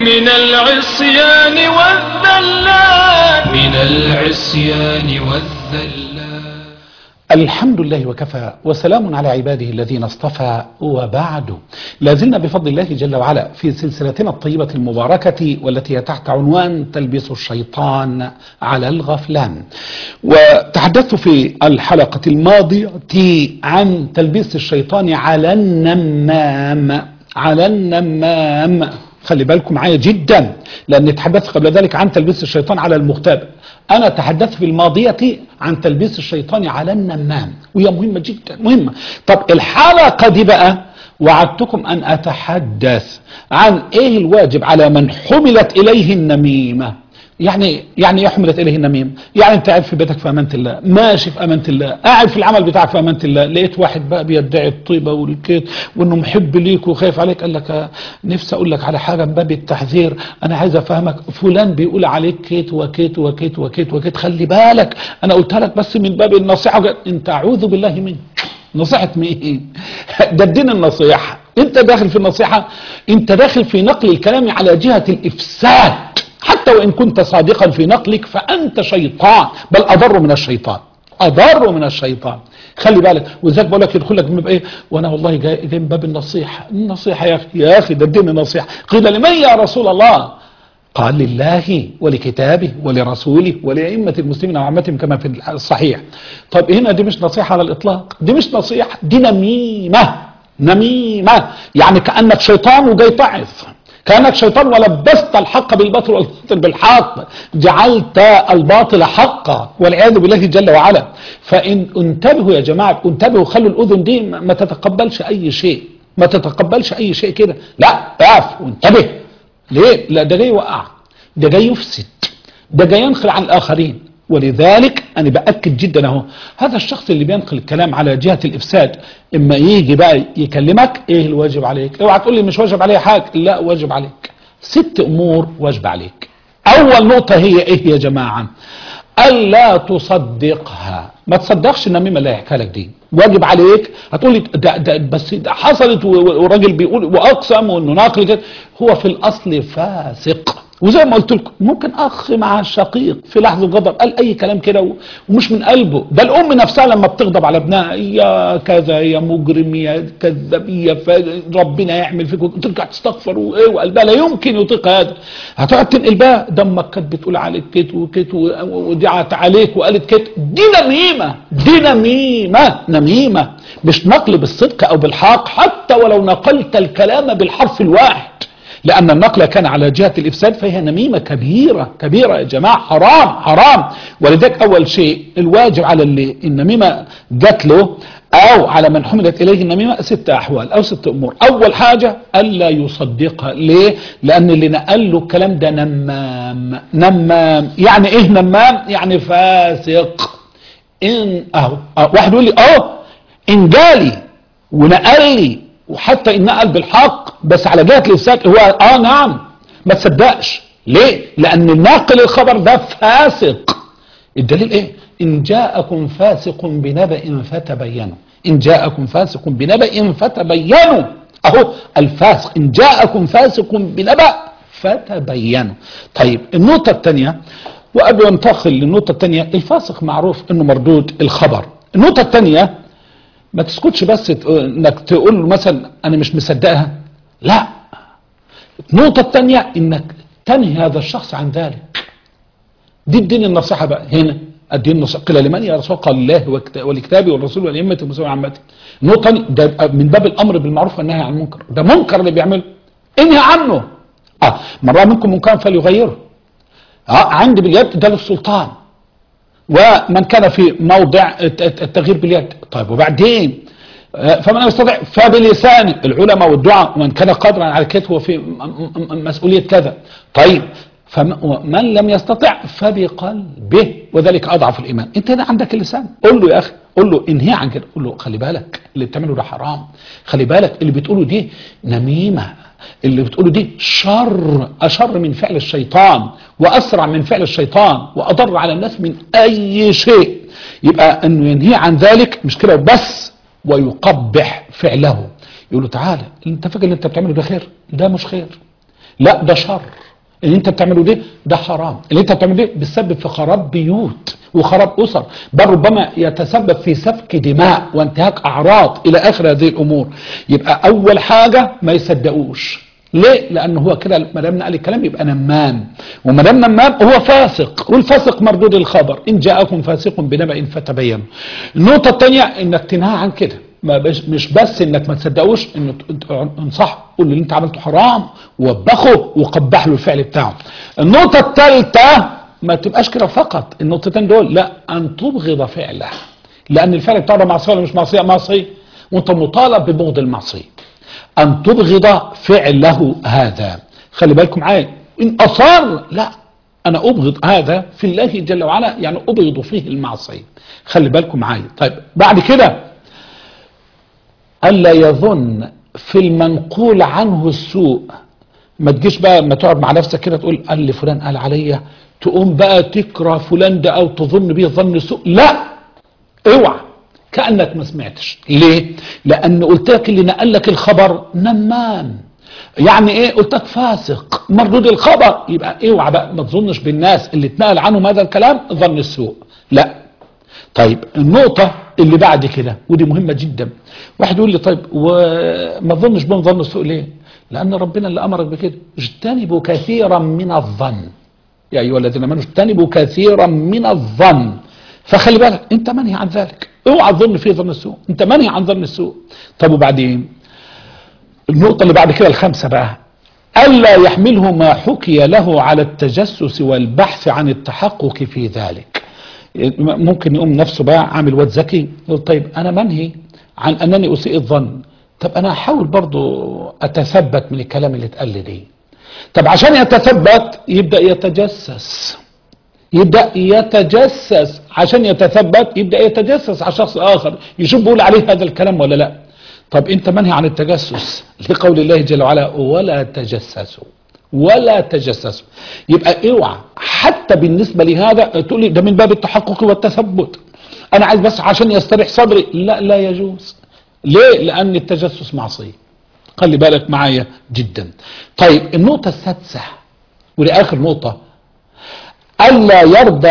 من العصيان والذلات، من العصيان والذلات. الحمد لله وكفى وسلام على عباده الذين اصطفى، وبعد. لازلنا بفضل الله جل وعلا في سلسلتنا الطيبة المباركة والتي هي تحت عنوان تلبيس الشيطان على الغفلان. وتحدثت في الحلقة الماضية عن تلبيس الشيطان على النمام. خلي بالكم معايا جدا، لأن تحدثت قبل ذلك عن تلبيس الشيطان على المغتاب. أنا تحدثت في الماضية عن تلبيس الشيطان على النمام، وهي مهمة جدا مهمة. طب الحلقة دي بقى وعدتكم أن أتحدث عن إيه الواجب على من حملت إليه النميمة. يعني ايه حملت اليه النميم؟ يعني انت قاعد في بيتك في امانه الله، ماشي في امانه الله، قاعد في العمل بتاعك في امانه الله، لقيت واحد بقى بيدعي الطيبه والكيت وانه محب ليك وخايف عليك، قال لك نفسي اقول لك على حاجه من باب التحذير، انا عايز افهمك، فلان بيقول عليك كيت وكيت وكيت وكيت وكيت، خلي بالك، انا قلتها لك بس من باب النصيحه. انت اعوذ بالله منك، نصيحه مين؟ ده الدين النصيحه. انت داخل في النصيحه، انت داخل في نقل الكلام على جهه الافساد. حتى وإن كنت صادقا في نقلك فأنت شيطان، بل أضر من الشيطان. خلي بالك. وذلك بقول لك يدخل لك من باب ايه؟ وانا والله جاي من باب النصيحه يا اخي ده الدين النصيحه. قيل لمن يا رسول الله؟ قال لله ولكتابه ولرسوله ولأئمة المسلمين وعامتهم كما في الصحيح. طب هنا دي مش نصيحه على الاطلاق، دي مش نصيحه، دي نميمه. يعني كأنك شيطان وجاي تعظ، كأنك شيطان ولبست الحق بالباطل والباطل بالحق، جعلت الباطل حقا والعياذ بالله جل وعلا. فإن انتبهوا يا جماعة، انتبهوا، خلوا الأذن دي ما تتقبلش أي شيء كده، لا اقف وانتبه. ليه؟ لا ده جاي يوقع، ده جاي يفسد، ده جاي ينقل عن الآخرين. ولذلك أنا بأكد جدا أهو، هذا الشخص اللي بينقل الكلام على جهة الإفساد، إما يجي بقى يكلمك إيه الواجب عليك؟ اوعى تقول لي مش واجب عليه حاجة، لا واجب عليك 6 أمور واجب عليك. أول نقطة هي إيه يا جماعة؟ ألا تصدقها. ما تصدقش النميمة اللي هيحكيها لك دي، واجب عليك. هتقول لي ده بس ده حصلت والراجل بيقول وأقسم وإنه ناقل كده، هو في الأصل فاسق. وزي ما قلت لكم ممكن اخ مع الشقيق في لحظه غضب قال اي كلام كده ومش من قلبه. ده الام نفسها لما بتغضب على ابنها، يا كذا يا مجرم يا كذاب يا ربنا يعمل فيك، وترجع تستغفر وقلبها لا يمكن يطيق هذا. هتقعد تنقل بقى دمك كانت بتقول عليك كت وكت ودعت عليك وقالت كت. دي نميمه، مش نقل بالصدق او بالحق، حتى ولو نقلت الكلام بالحرف الواحد، لأن النقل كان على جهة الإفساد، فهي نميمة كبيرة يا جماعة، حرام. ولذلك أول شيء الواجب على اللي النميمة جات له أو على من حملت إليه النميمة 6 أحوال أو 6 أمور. أول حاجة ألا يصدقها. ليه؟ لأن اللي نقل له الكلام ده نمام. يعني إيه نمام؟ يعني فاسق. إن واحد يقول لي إن جالي ونقل لي وحتى إن نقل بالحق بس على جهة الإفساد، هو نعم ما تصدقش. ليه؟ لأن الناقل الخبر ده فاسق. الدليل إيه؟ إن جاءكم فاسق بنبأ فتبينوا. أهو الفاسق، إن جاءكم فاسق بنبأ فتبينوا. طيب النقطة الثانية، وقبل أن ننتقل للنقطة الثانية، الفاسق معروف إنه مردود الخبر. النقطة الثانية، ما تسكتش بس انك تقول له مثلا انا مش مصدقها، لا. النقطة الثانية انك تنهي هذا الشخص عن ذلك. دي الدين النصيحة بقى هنا. الدين النصيحة قيل لمن يا رسول؟ قال الله ولكتابه والرسول والأئمة المسلمين وعامته. النقطة الثانية ده من باب الامر بالمعروف والنهي عن المنكر، ده منكر اللي بيعمله، انهي عنه. من رأى منكم منكرا فليغيره. عندي باليد ده للسلطان، ومن كان في موضع التغيير باليد. طيب وبعدين فمن لم يستطع فبلسانه، العلماء والدعاء، ومن كان قادرا على كتفه في مسؤولية كذا. طيب فمن لم يستطع فبقلبه، وذلك أضعف الإيمان. انت هنا عندك اللسان، قول له يا أخي، قول له انهي عن كده، قول له خلي بالك اللي بتعمله ده حرام، خلي بالك اللي بتقوله دي نميمة، اللي بتقوله دي أشر من فعل الشيطان، وأسرع من فعل الشيطان، وأضر على الناس من أي شيء. يبقى أنه ينهي عن ذلك مش كده بس، ويقبح فعله. يقول له تعالى انت فاكر اللي انت بتعمله ده خير؟ ده مش خير. لا ده شر. اللي انت بتعمله ده حرام. اللي انت بتعمله بيسبب في خراب بيوت وخراب اسر، بل ربما يتسبب في سفك دماء وانتهاك اعراض الى اخر هذه الامور. يبقى اول حاجه ما يصدقوش. ليه؟ لانه هو كده ما دام قال الكلام يبقى نمام، وما دام نمام هو فاسق، والفاسق مردود الخبر، ان جاءكم فاسق بنبأ فتبينوا. النقطه الثانيه انك تنهى عن كده، مش بس انك ما تصدقوش، انه انصحه، قول له اللي انت عملته حرام، ووبخه وقبح له الفعل بتاعه. النقطه الثالثه ما تبقاش كده فقط النقطتين دول، لا، ان تبغض فعله، لان الفعل بتاعه معصيه ولا مش معصيه؟ معصيه، وانت مطالب ببغض المعصيه. ان تبغض فعله هذا. خلي بالكم معايا، ان اصر لا، انا ابغض هذا في الله جل وعلا، يعني ابغض فيه المعصيه. خلي بالكم معايا. طيب بعد كده الا يظن في المنقول عنه السوء. ما تجيش بقى ما تقعد مع نفسك كده تقول قال لي فلان قال عليا، تقوم بقى تكره فلان ده او تظن به ظن سوء. لا، اوعى، كأنك ما سمعتش. ليه؟ لأن قلت لك اللي نقل لك الخبر نمام. يعني ايه؟ قلت لك فاسق مردود الخبر. يبقى اوعى بقى ما تظنش بالناس اللي اتنقل عنهم هذا الكلام ظن السوء. لا. طيب النقطة اللي بعد كده ودي مهمة جدا. واحد يقول لي طيب وما تظنش بهم ظن السوء ليه؟ لأن ربنا اللي أمرك بكده، اجتنبوا كثيرا من الظن يا أيها الذين آمنوا اجتنبوا كثيرا من الظن. فخلي بالك انت منهي عن ذلك، اوعى تظن فيه ظن السوء، انت منهي عن ظن السوء. طب وبعدين النقطة اللي بعد كده الخامسة بقى، ألا يحمله ما حكي له على التجسس والبحث عن التحقق في ذلك. ممكن يقوم نفسه بقى عامل واد ذكي يقول طيب أنا منهي عن أنني أسيء الظن، طب أنا أحاول برضو أتثبت من الكلام اللي اتقال لي دي. طب عشان يتثبت يبدأ يتجسس، عشان يتثبت يبدأ يتجسس على شخص آخر يشوف بيقول عليه هذا الكلام ولا لا. طب انت منهي عن التجسس لقول الله جل وعلا ولا تجسسوا. يبقى اوعى حتى بالنسبة لهذا تقول لي ده من باب التحقق والتثبت، انا عايز بس عشان يستريح صدري. لا يجوز. ليه؟ لان التجسس معصية. خلي بالك معايا جدا. طيب النقطة السادسة ودي اخر نقطة، ألا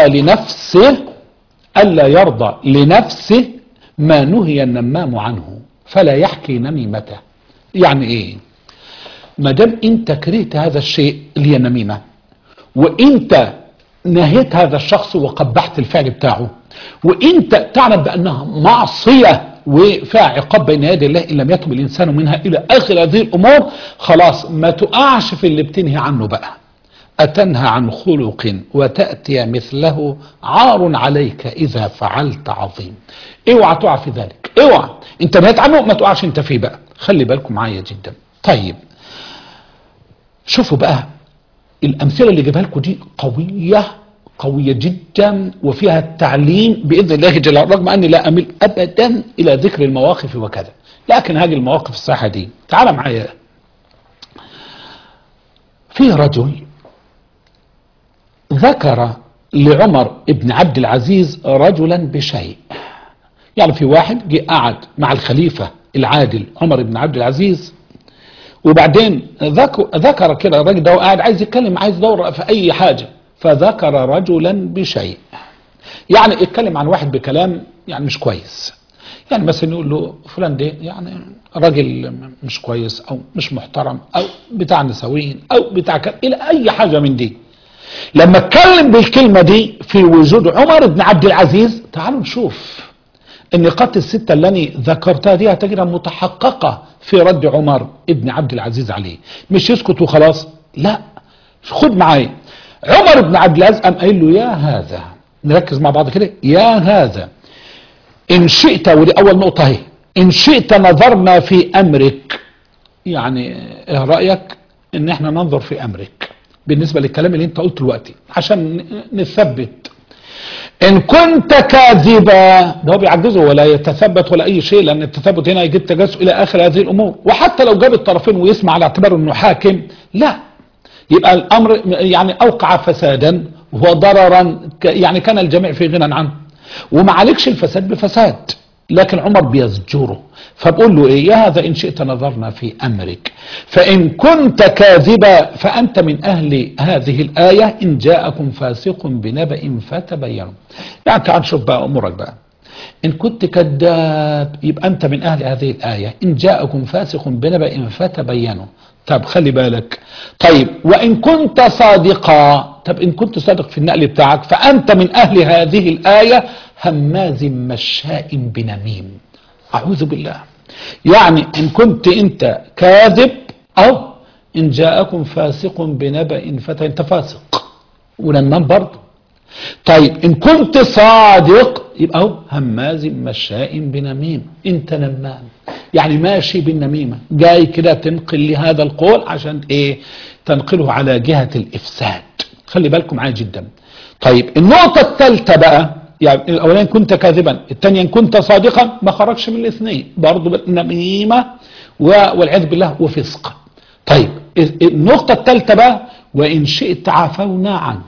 يرضى لنفسه ما نهي النمام عنه فلا يحكي نميمته. يعني ايه؟ ما دام انت كرهت هذا الشيء اللي هي النميمة، وانت نهيت هذا الشخص وقبحت الفعل بتاعه، وانت تعلم بانها معصية وفيها عقاب بين يدي الله ان لم يتب الانسان منها الى اخر هذه الامور، خلاص ما تقعش في اللي بتنهي عنه بقى. أتنهى عن خلق وتأتي مثله عار عليك إذا فعلت عظيم. اوعى تقع في ذلك، اوعى انت نهيت عنه ما تقعش انت فيه بقى. خلي بالكم معايا جدا. طيب شوفوا بقى الأمثلة اللي جابها لكم دي قوية جدا وفيها التعليم بإذن الله جل وعلا، رغم أني لا أميل أبدا إلى ذكر المواقف وكذا، لكن هذه المواقف الصحة دي. تعال معايا. في رجل ذكر لعمر ابن عبد العزيز رجلا بشيء. يعني في واحد جه قعد مع الخليفة العادل عمر بن عبد العزيز، وبعدين ذكر كده الراجل ده قاعد عايز يتكلم، عايز يدور في اي حاجة، فذكر رجلا بشيء. يعني اتكلم عن واحد بكلام يعني مش كويس، يعني مثلا يقول له فلان ده يعني راجل مش كويس او مش محترم او بتاع نسوين او بتاع الى اي حاجة من دي. لما اتكلم بالكلمة دي في وجود عمر بن عبد العزيز، تعالوا نشوف النقاط الستة اللي أنا ذكرتها دي هتجدها متحققة في رد عمر بن عبد العزيز عليه. مش يسكت وخلاص، لا، خد معايا. عمر بن عبد العزيز قام قايل له يا هذا، نركز مع بعض كده، يا هذا إن شئت، ودي أول نقطة اهي، إن شئت نظرنا في أمرك. يعني إيه رأيك إن إحنا ننظر في أمرك بالنسبة للكلام اللي انت قلته دلوقتي عشان نثبت. ان كنت كاذبا، ده هو بيعجزه ولا يتثبت ولا اي شيء، لان التثبت هنا يجيب تجسس الى اخر هذه الامور. وحتى لو جاب الطرفين ويسمع على اعتبار انه حاكم، لا، يبقى الامر يعني اوقع فسادا وضررا، يعني كان الجميع في غنى عنه، وما عليكش الفساد بفساد. لكن عمر بيزجره، فبقول له ايه؟ يا هذا ان شئت نظرنا في امرك، فان كنت كاذبا فانت من اهل هذه الايه، ان جاءكم فاسق بنبأ فتبينوا. يعني تعال نشوف بقى امورك بقى. ان كنت كذاب يبقى انت من اهل هذه الايه، ان جاءكم فاسق بنبأ فتبينوا. طب خلي بالك، طيب وان كنت صادقا، طب ان كنت صادق في النقل بتاعك فانت من اهل هذه الايه، هماز مشاء بنميم. اعوذ بالله. يعني ان كنت انت كاذب، او ان جاءكم فاسق بنبأ انت فاسق ونمام برضه. طيب ان كنت صادق يبقى هو هماز مشاء بنميم، انت نمام، يعني ماشي بالنميمه، جاي كده تنقل لهذا القول عشان ايه؟ تنقله على جهه الافساد. خلي بالكم معايا جدا. طيب النقطه الثالثه بقى، يعني الاولاني كنت كاذبا، الثانيه ان كنت صادقا، ما خرجش من الاثنين برضه، نميمه والعياذ بالله وفسق. طيب النقطه الثالثه بقى، وان شئت عفونا عنك،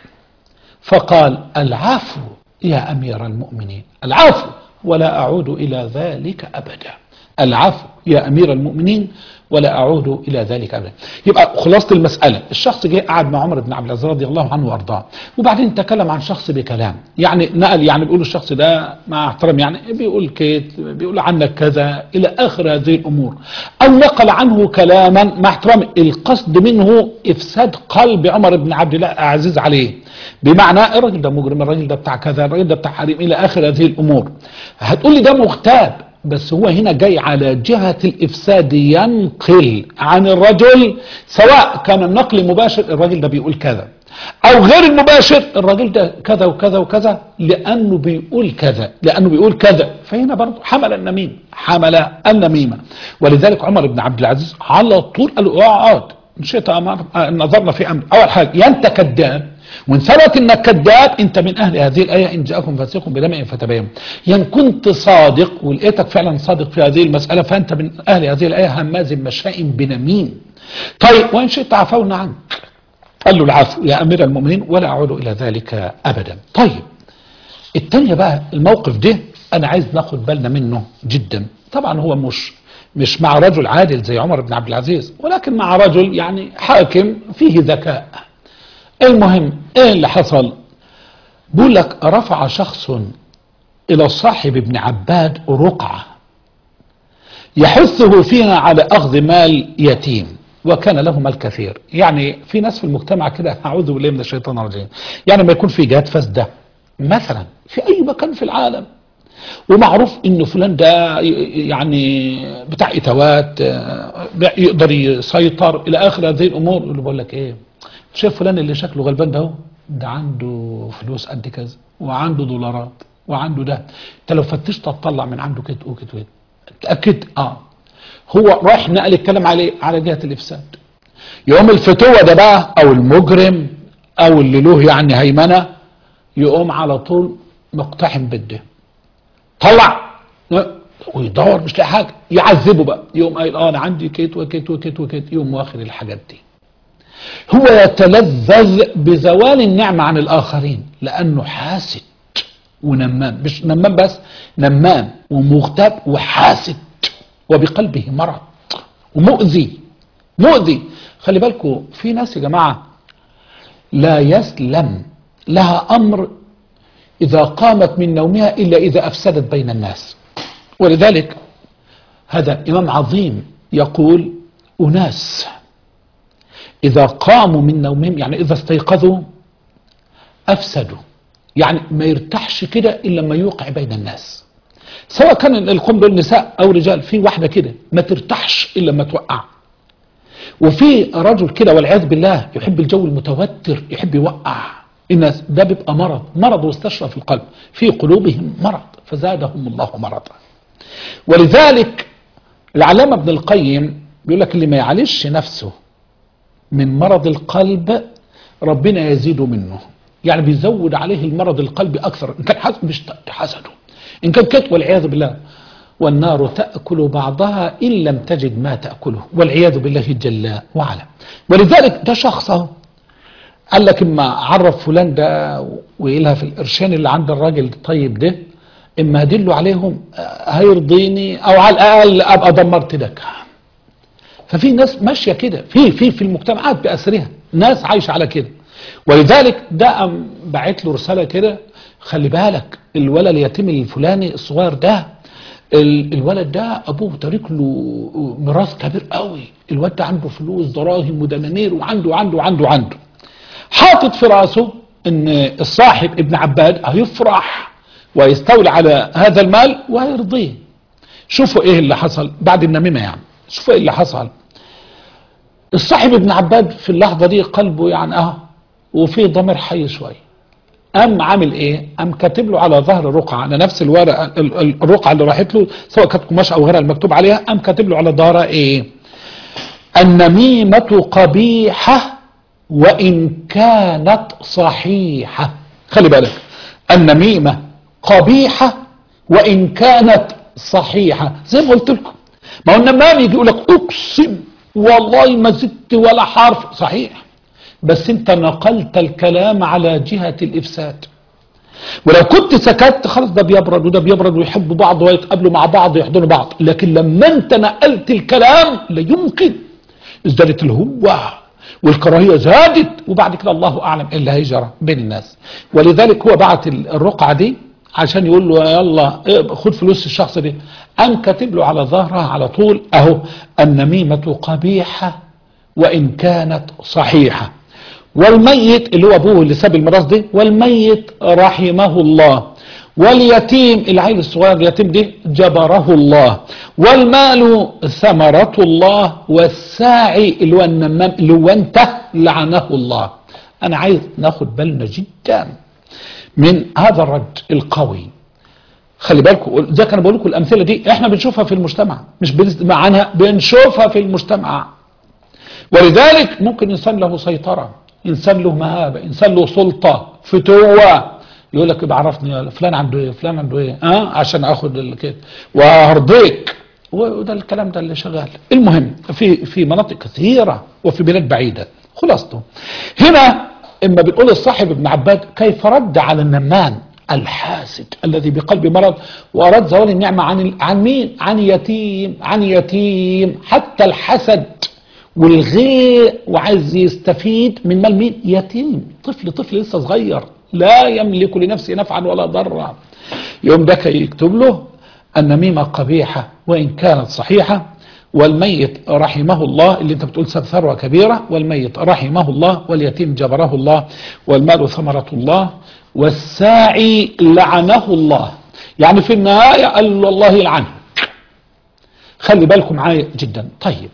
فقال العفو يا أمير المؤمنين، العفو ولا أعود إلى ذلك أبدا، العفو يا أمير المؤمنين ولا أعود إلى ذلك أبدا. يبقى خلاصة المسألة، الشخص جه قعد مع عمر بن عبد العزيز رضي الله عنه وأرضاه، وبعدين تكلم عن شخص بكلام، يعني نقل، يعني بيقول الشخص ده مع احترام يعني بيقول كيت، بيقول عنك كذا إلى آخر هذه الأمور، أو نقل عنه كلاما مع احترام، القصد منه إفساد قلب عمر بن عبد الله العزيز عليه، بمعنى الراجل ده مجرم، الراجل ده بتاع كذا، الراجل ده بتاع حريم إلى آخر هذه الأمور. هتقول لي ده مغتاب، بس هو هنا جاي على جهة الإفساد، ينقل عن الرجل، سواء كان النقل مباشر الراجل ده بيقول كذا، أو غير المباشر الراجل ده كذا وكذا وكذا، لأنه بيقول كذا، لأنه بيقول كذا، فهنا برضه حمل النميمة، حمل النميمة. ولذلك عمر بن عبد العزيز على طول قال له اقعد، إن شئت نظرنا في أمر. أول حاجة يا أنت كذاب، وان ثبت انك كذاب انت من اهل هذه الايه، ان جاءكم فاسق بنبأ فتبينوا. يعني كنت صادق ولقيتك فعلا صادق في هذه المساله، فانت من اهل هذه الايه، هماز مشاء بنميم. طيب وان شئت عفونا عنك، قال له العفو يا امير المؤمنين ولا اعود الى ذلك ابدا. طيب الثانيه بقى، الموقف ده انا عايز ناخد بالنا منه جدا. طبعا هو مش مع رجل عادل زي عمر بن عبد العزيز، ولكن مع رجل يعني حاكم فيه ذكاء. المهم ايه اللي حصل؟ بيقول لك رفع شخص الى صاحب ابن عباد رقعة يحثه فيها على اخذ مال يتيم، وكان له مال كثير. يعني في ناس في المجتمع كده، اعوذ بالله من الشيطان الرجيم، يعني ما يكون في جهات فاسده مثلا في اي مكان في العالم، ومعروف انه فلان ده يعني بتاع اتوات، يقدر يسيطر الى اخر هذه الامور، اللي بقول لك ايه، شايف فلان اللي شكله غلبان ده، ده عنده فلوس قد كذا، وعنده دولارات، وعنده ده، انت لو فتشت هتطلع من عنده كده وكده، تاكد هو رايح نقل الكلام عليه على جهه الافساد. يقوم الفتوه ده بقى، او المجرم، او اللي له يعني هيمنه، يقوم على طول مقتحم بده، طلع ويدور مش لاقي حاجه، يعذبه بقى، يقوم قايل انا عندي كيت وكيت وكيت وكيت، يقوم واخد الحاجات دي. هو يتلذذ بزوال النعمة عن الآخرين، لأنه حاسد ونمام، مش نمام بس، نمام ومغتاب وحاسد، وبقلبه مرض ومؤذي، مؤذي. خلي بالكم في ناس يا جماعة لا يسلم لها أمر إذا قامت من نومها إلا إذا أفسدت بين الناس. ولذلك هذا إمام عظيم يقول أناس إذا قاموا من نومهم، يعني إذا استيقظوا أفسدوا، يعني ما يرتاحش كده إلا لما يوقع بين الناس، سواء كان القوم دول نساء أو رجال. في واحدة كده ما ترتاحش إلا لما توقع، وفي رجل كده والعياذ بالله يحب الجو المتوتر، يحب يوقع الناس، ده بيبقى مرض واستشرى في القلب، في قلوبهم مرض فزادهم الله مرضا. ولذلك العلامة ابن القيم بيقول لك اللي ما يعالجش نفسه من مرض القلب ربنا يزيده منه، يعني بيزود عليه المرض القلبي اكثر، ان كان حسد مش حسده، ان كان كت والعياذ بالله. والنار تأكل بعضها ان لم تجد ما تأكله، والعياذ بالله جل وعلا. ولذلك ده شخص قال لك اما عرف فلان ده ويلها في القرشين اللي عند الراجل الطيب ده، اما ادله عليهم هيرضيني او على الاقل ابقى دمرت لك. ففي ناس ماشيه كده في المجتمعات باسرها، ناس عايشه على كده. ولذلك ده قام باعت له رساله كده، خلي بالك الولد اليتيم الفلاني الصغير ده، الولد ده ابوه تارك له ميراث كبير قوي، الولد ده عنده فلوس دراهم ودنانير وعنده عنده عنده عنده. حاطط في راسه ان الصاحب ابن عباد هيفرح ويستولي على هذا المال وهيرضيه. شوفوا ايه اللي حصل بعد النميمه، يعني شوفوا ايه اللي حصل. الصاحب ابن عباد في اللحظه دي قلبه يعني وفيه ضمير حي شويه، قام عامل ايه؟ قام كاتب له على ظهر الرقعه، على نفس الورقه الرقعه اللي راحت له سواء كانت قماش او غيرها المكتوب عليها، قام كاتب له على ظهرها ايه؟ النميمه قبيحه وان كانت صحيحه. خلي بالك، النميمه قبيحه وان كانت صحيحه. زي ما قلت لكم، ما هو النمام يجي يقول لك اقسم والله ما زدت ولا حرف، صحيح، بس انت نقلت الكلام على جهة الافساد. ولو كنت سكت خلاص ده بيبرد وده بيبرد ويحبوا بعض ويتقابلوا مع بعض ويحضنوا بعض، لكن لما انت نقلت الكلام لا يمكن، ازدادت الهوة والكراهية زادت، وبعد كده الله اعلم ايه اللي هيجرى بين الناس. ولذلك هو بعت الرقعة دي عشان يقول له يلا خد فلوس الشخص دي، قام كاتب له على ظهرها على طول اهو النميمة قبيحة وان كانت صحيحة. والميت اللي هو ابوه اللي ساب الميراث ده، والميت رحمه الله، واليتيم العيل الصغير اليتيم ده جبره الله، والمال ثمرة الله، والساعي اللي هو النمام اللي هو انت لعنه الله. انا عايز ناخد بالنا جدا من هذا الرد القوي. خلي بالكم زي كان بقول لكم الامثله دي احنا بنشوفها في المجتمع، مش بنسمع عنها، بنشوفها في المجتمع. ولذلك ممكن انسان له سيطره، انسان له مهابه، انسان له سلطه فتوه، يقول لك بعرفني فلان عنده ايه، فلان عنده ايه، عشان اخد كده وهرضيك، وده الكلام ده اللي شغال. المهم في مناطق كثيره وفي بلاد بعيده. خلاصته هنا اما بنقول الصاحب ابن عباد كيف رد على النمان الحاسد الذي بقلب مرض واراد زوال النعمه عن مين؟ عن يتيم. حتى الحسد والغير وعايز يستفيد من مال مين؟ يتيم، طفل لسه صغير لا يملك لنفسه نفعا ولا ضرا. يوم ده يكتب له النميمه قبيحه وان كانت صحيحه، والميت رحمه الله اللي انت بتقول سب ثروه كبيره، والميت رحمه الله، واليتيم جبره الله، والمال ثمره الله، والساعي لعنه الله. يعني في النهايه قال له الله يلعنه. خلي بالكم معايا جدا. طيب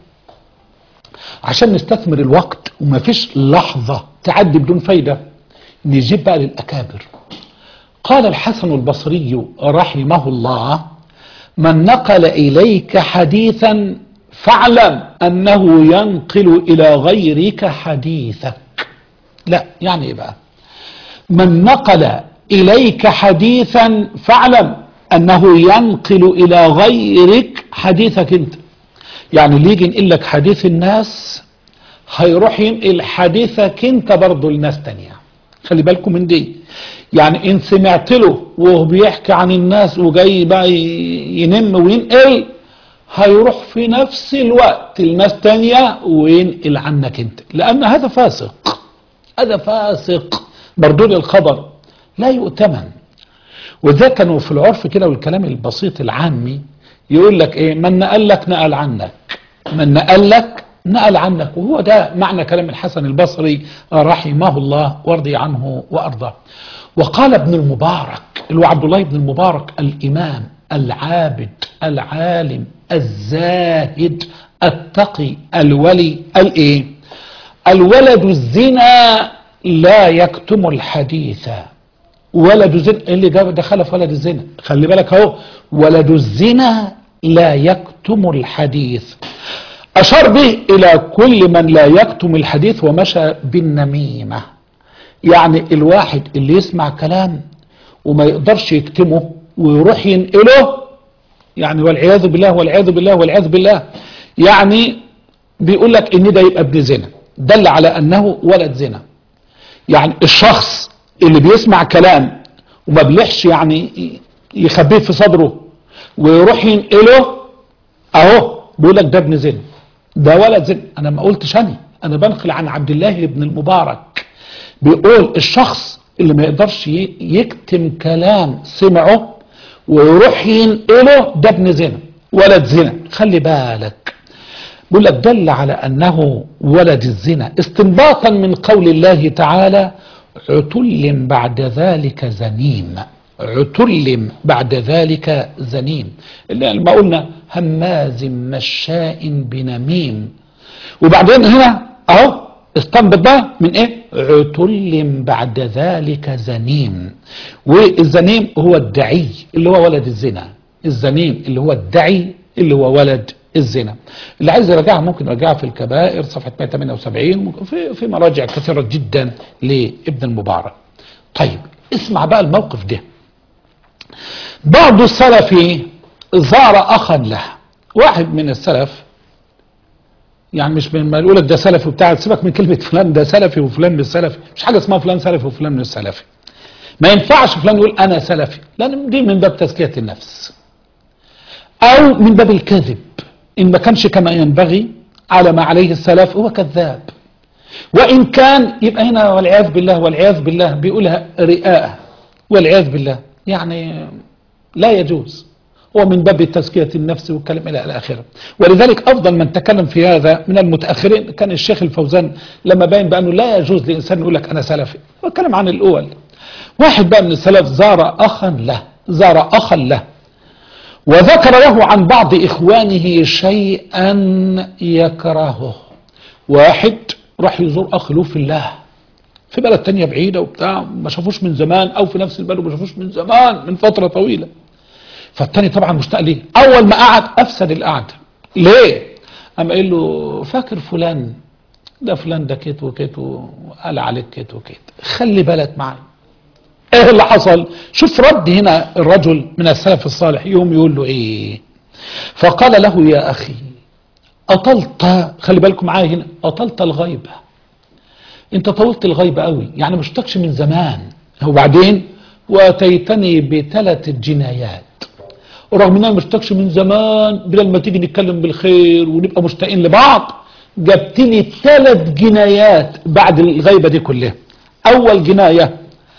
عشان نستثمر الوقت وما فيش لحظه تعدي بدون فايده، نجيب بقى للاكابر. قال الحسن البصري رحمه الله: من نقل اليك حديثا فاعلم انه ينقل الى غيرك حديثك. لا يعني ايه بقى؟ من نقل اليك حديثا فاعلم انه ينقل الى غيرك حديثك انت. يعني اللي يجي ينقل لك حديث الناس هيروح ينقل حديثك انت برضه لناس تانية. خلي بالكم من دي. يعني ان سمعت له وهو بيحكي عن الناس وجاي بقى ينم وينقل، هيروح في نفس الوقت لناس تانية وينقل عنك انت، لان هذا فاسق، هذا فاسق مردود الخبر لا يؤتمن. وده كانوا في العرف كده والكلام البسيط العامي يقول لك ايه؟ من نقل لك نقل عنك، من نقل لك نقل عنك. وهو ده معنى كلام الحسن البصري رحمه الله وارضي عنه وارضاه. وقال ابن المبارك اللي هو عبد الله بن المبارك الامام العابد العالم الزاهد التقي الولي، قال ايه؟ الولد الزنا لا يكتم الحديث. ولد الزنا اللي دخل في ولد الزنا، خلي بالك اهو، ولد الزنا لا يكتم الحديث. أشار به إلى كل من لا يكتم الحديث ومشى بالنميمة. يعني الواحد اللي يسمع كلام وما يقدرش يكتمه ويروح ينقله، يعني والعياذ بالله والعياذ بالله والعياذ بالله، يعني بيقول لك إن ده يبقى ابن زنا، دل على أنه ولد زنا. يعني الشخص اللي بيسمع كلام وما بيلحش يعني يخبيه في صدره ويروح ينقله، اهو بيقول لك ده ابن زنا، ده ولد زنا. انا ما قلتش، انا بنقل عن عبد الله بن المبارك، بيقول الشخص اللي ما يقدرش يكتم كلام سمعه ويروح ينقله ده ابن زنا، ولد زنا. خلي بالك، بيقول لك دل على انه ولد الزنا استنباطا من قول الله تعالى عتل بعد ذلك زنيم. عتل بعد ذلك زنيم، اللي ما قلنا هماز مشاء بنميم. وبعدين هنا اهو استنبط بقى من ايه؟ عتل بعد ذلك زنيم. والزنيم هو الدعي اللي هو ولد الزنا، الزنيم اللي هو الدعي اللي هو ولد الزنا. اللي عايز يراجعها ممكن يراجعها في الكبائر صفحه 178، في مراجع كثيره جدا لابن المبارك. طيب اسمع بقى الموقف ده. بعض السلف زار اخا له، واحد من السلف، يعني مش من ما يقول لك ده سلفي وبتاع، سيبك من كلمه فلان ده سلفي وفلان مش سلفي، مش حاجه اسمها فلان سلفي وفلان مش سلفي. ما ينفعش فلان يقول انا سلفي، لان دي من باب تزكيه النفس او من باب الكذب. ان ما كانش كما ينبغي على ما عليه السلف هو كذاب، وان كان يبقى هنا والعياذ بالله، والعياذ بالله بيقولها رئاء، والعياذ بالله يعني لا يجوز، هو من باب تزكية النفس والكلام إلى الآخرة. ولذلك أفضل من تكلم في هذا من المتأخرين كان الشيخ الفوزان، لما باين بأنه لا يجوز لإنسان يقول لك أنا سلفي، وكلام عن الأول. واحد بقى من السلف زار أخا له وذكر له عن بعض إخوانه شيئا يكرهه. واحد راح يزور أخ له في الله في بلد تانية بعيدة وبتاع، ما شافوش من زمان، أو في نفس البلد ما شافوش من زمان، من فترة طويلة. فالتاني طبعا مشتاق ليه، اول ما قعد افسد القعده. ليه؟ قام قايل له فاكر فلان ده، فلان ده كيت وكيت وقال عليك كيت وكيت، خلي بالك معايا. ايه اللي حصل؟ شوف رد هنا الرجل من السلف الصالح، يوم يقول له ايه؟ فقال له يا اخي اطلت، خلي بالكم معايا هنا، اطلت الغيبه، انت طولت الغيبه قوي، يعني ما شفتكش من زمان. وبعدين واتيتني بثلاث جنايات، ورغم ان انا مشتاقش من زمان، بدل ما تيجي نتكلم بالخير ونبقى مشتاقين لبعض، جبت لي 3 جنايات بعد الغيبه دي كلها. اول جنايه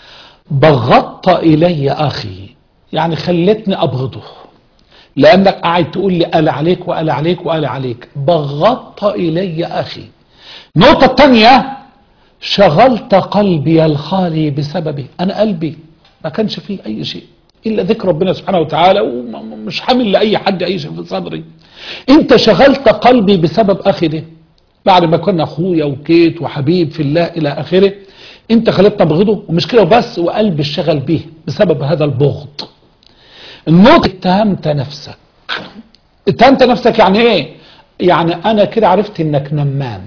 بغضت الي اخي، يعني خلتني ابغضه، لانك قاعد تقول لي قال عليك وقال عليك وقال عليك. بغضت الي اخي. النقطه الثانيه شغلت قلبي الخالي بسببه، انا قلبي ما كانش فيه اي شيء الا ذكر ربنا سبحانه وتعالى، ومش حامل لاي حد اي شيء في صدري. انت شغلت قلبي بسبب اخي ده، بعد ما كنا اخويا وكيت وحبيب في الله الى اخره، انت خليتنا ابغضه، ومش كده وبس، وقلبي اشتغل به بسبب هذا البغض. النقطه اتهمت نفسك. اتهمت نفسك يعني ايه؟ يعني انا كده عرفت انك نمام،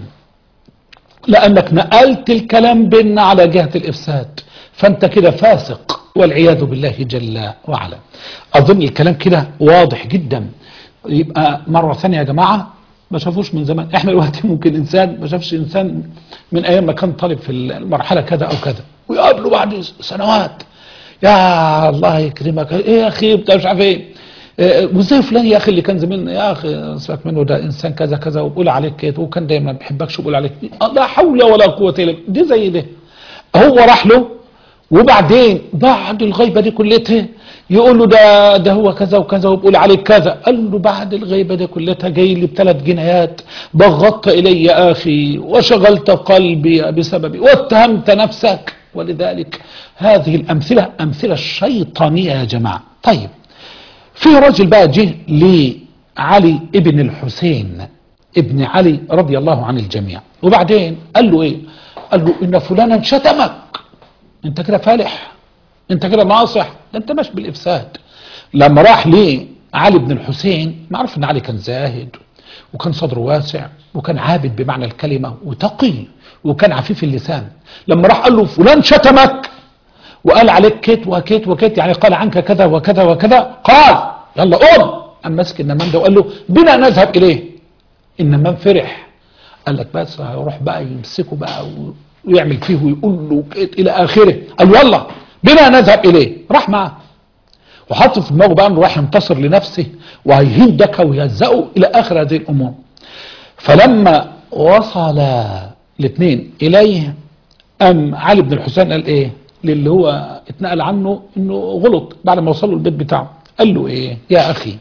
لانك نقلت الكلام بيننا على جهه الافساد، فانت كده فاسق والعياذ بالله جل وعلا. اظن الكلام كده واضح جدا. يبقى مره ثانيه يا جماعه، ما شافوش من زمان. احنا دلوقتي ممكن انسان ما شافش انسان من ايام ما كان طالب في المرحله كذا او كذا، ويقابله بعد سنوات، يا الله يكرمك ايه يا اخي بتاع مش عارف ايه، وازاي فلان يا اخي اللي كان زميلنا، يا اخي سيبك منه ده انسان كذا كذا وبقول عليك كده، وكان دايما ما بيحبكش وبقول عليك لا حول ولا قوه الا بالله. دي زي ده، هو راح له وبعدين بعد الغيبه دي كلها يقول له ده هو كذا وكذا وبقول عليك كذا. قال له بعد الغيبه دي كلها جاي لي ب3 جنايات، بغضت الي اخي وشغلت قلبي بسببي واتهمت نفسك. ولذلك هذه الامثله امثله شيطانيه يا جماعه. طيب في رجل بقى جه لعلي ابن الحسين ابن علي رضي الله عن الجميع، وبعدين قال له ايه؟ قال له ان فلانا شتمك، انت كده فالح، انت كده ناصح، انت ماشي بالافساد. لما راح لعلي بن الحسين، معروف ان علي كان زاهد وكان صدره واسع وكان عابد بمعنى الكلمه وتقي وكان عفيف اللسان. لما راح قال له فلان شتمك وقال عليك كيت وكيت وكيت، يعني قال عنك كذا وكذا وكذا، قال يلا قوم. قام ماسك النمام ده وقال له بنا نذهب اليه. النمام فرح، قال لك بس هيروح بقى يمسكه بقى ويعمل فيه ويقول له كيت الى اخره. قال يلا بنا نذهب اليه. راح معاه وحط في دماغه بقى انه راح ينتصر لنفسه وهيهدك ويهزقه الى اخر هذه الامور. فلما وصل الاثنين اليه ام علي بن الحسين قال ايه للي هو اتنقل عنه انه غلط بعد ما وصلوا البيت بتاعه؟ قال له ايه؟ يا اخي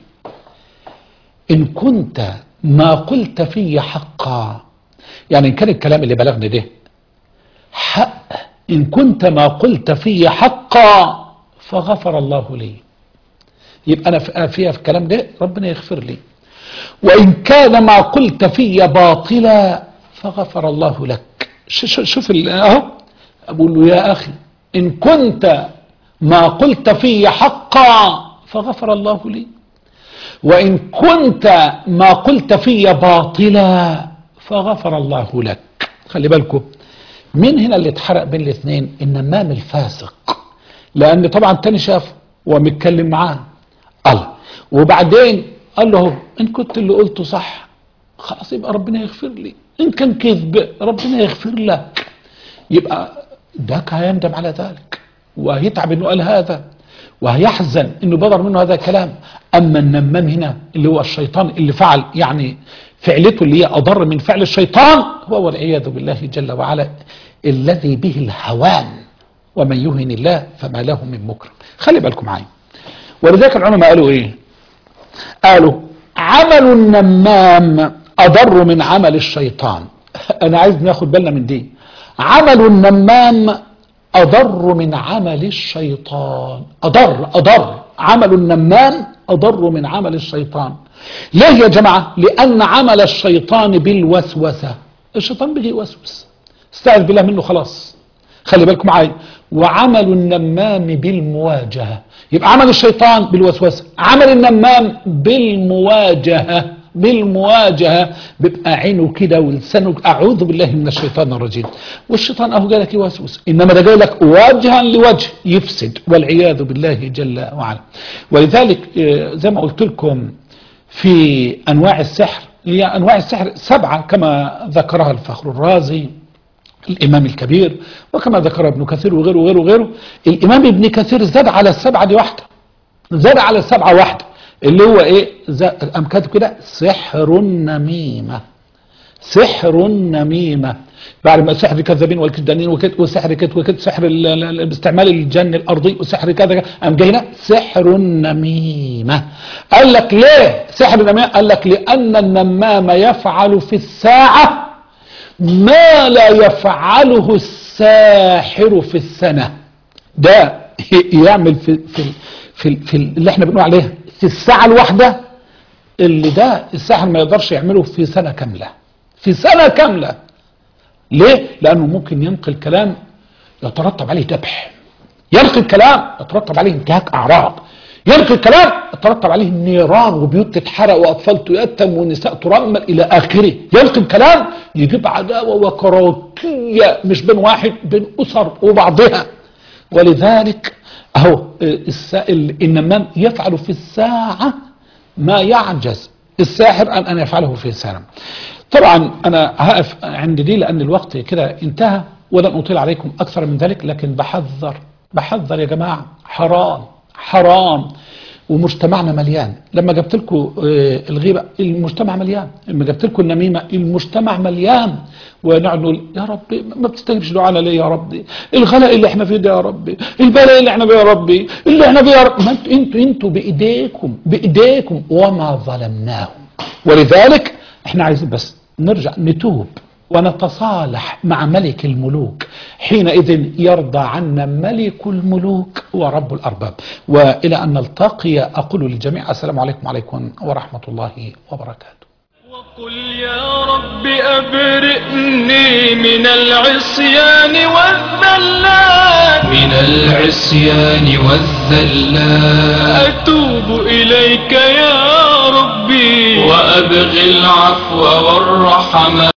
ان كنت ما قلت في حقا، يعني ان كان الكلام اللي بلغني ده حق، ان كنت ما قلت في حقا فغفر الله لي، يبقى انا فيها في الكلام ده ربنا يغفر لي. وان كان ما قلت في باطلا فغفر الله لك. شوف اهو اقول له يا اخي ان كنت ما قلت في حقا فغفر الله لي، وان كنت ما قلت في باطلا فغفر الله لك. خلي بالكم مين هنا اللي اتحرق بين الاثنين؟ النمام الفاسق، لان طبعا التاني شافه ومتكلم معاه الله، وبعدين قال له ان كنت اللي قلته صح خلاص يبقى ربنا يغفر لي، ان كان كذب ربنا يغفر لك. يبقى ده هيندم على ذلك وهيتعب انه قال هذا وهيحزن انه بدر منه هذا الكلام. اما النمام هنا اللي هو الشيطان اللي فعل يعني فعلته اللي هي اضر من فعل الشيطان، هو والعياذ بالله جل وعلا الذي به الهوان، ومن يهن الله فما له من مكرم. خلي بالكم معايا. ولذلك العلماء قالوا ايه؟ قالوا عمل النمام اضر من عمل الشيطان. انا عايز ناخد بالنا من دي. عمل النمام اضر من عمل الشيطان. اضر عمل النمام اضر من عمل الشيطان. ليه يا جماعه؟ لان عمل الشيطان بالوسوسه، الشيطان بيجي يوسوس، استعذ بالله منه خلاص. خلي بالكم معايا. وعمل النمام بالمواجهه، يبقى عمل الشيطان بالوسوسه، عمل النمام بالمواجهه بيبقى عينه كده ولسانه اعوذ بالله من الشيطان الرجيم. والشيطان اهو جاي لك يوسوس، انما ده جاي لك وجها لوجه يفسد والعياذ بالله جل وعلا. ولذلك زي ما قلت لكم في انواع السحر، هي انواع السحر 7 كما ذكرها الفخر الرازي الامام الكبير، وكما ذكر ابن كثير وغيره وغيره وغيره. الامام ابن كثير زاد على ال7 دي واحده، زاد على ال7 واحده اللي هو ايه؟ قام كاتب كده سحر النميمه. سحر النميمه بعد ما سحر الكذابين والكذابين وسحر كت وكت، سحر باستعمال الجن الارضي وسحر كذا، قام جاي هنا سحر النميمه. قال لك ليه سحر النميمه؟ قال لك لان النمام يفعل في الساعه ما لا يفعله الساحر في السنه. ده يعمل في اللي احنا بنقول عليه في الساعه الواحده، اللي ده الساحر ما يقدرش يعمله في سنه كامله. في سنه كامله. ليه؟ لانه ممكن ينقل كلام يترتب عليه ذبح، ينقل كلام يترتب عليه انتهاك اعراض، ينقل كلام يترتب عليه نيران وبيوت تتحرق واطفال تيتم ونساء ترمل الى اخره، ينقل كلام يجيب عداوه وكراكيه مش بين واحد، بين اسر وبعضها. ولذلك اهو النمام يفعل في الساعه ما يعجز الساحر ان يفعله في سنه. طبعا انا هقف عند دي لان الوقت كده انتهى ولن اطيل عليكم اكثر من ذلك، لكن بحذر يا جماعه، حرام. ومجتمعنا مليان. لما جبت لكم الغيبه المجتمع مليان، لما جبت لكم النميمه المجتمع مليان. ونقعد نقول يا ربي ما بتستجبش دعانا ليه يا ربي؟ الغلاء اللي احنا فيه ده يا ربي، البلاء اللي احنا فيه يا ربي، اللي احنا فيه يا رب. ما انتوا بايديكم وما ظلمناهم. ولذلك احنا عايزين بس نرجع نتوب ونتصالح مع ملك الملوك، حينئذ يرضى عنا ملك الملوك ورب الأرباب. وإلى أن نلتقي أقول للجميع السلام عليكم ورحمة الله وبركاته. وقل يا رب أبرئني من العصيان والذلات، من العصيان والذلات، أتوب إليك يا ربي وأبغي العفو والرحمة.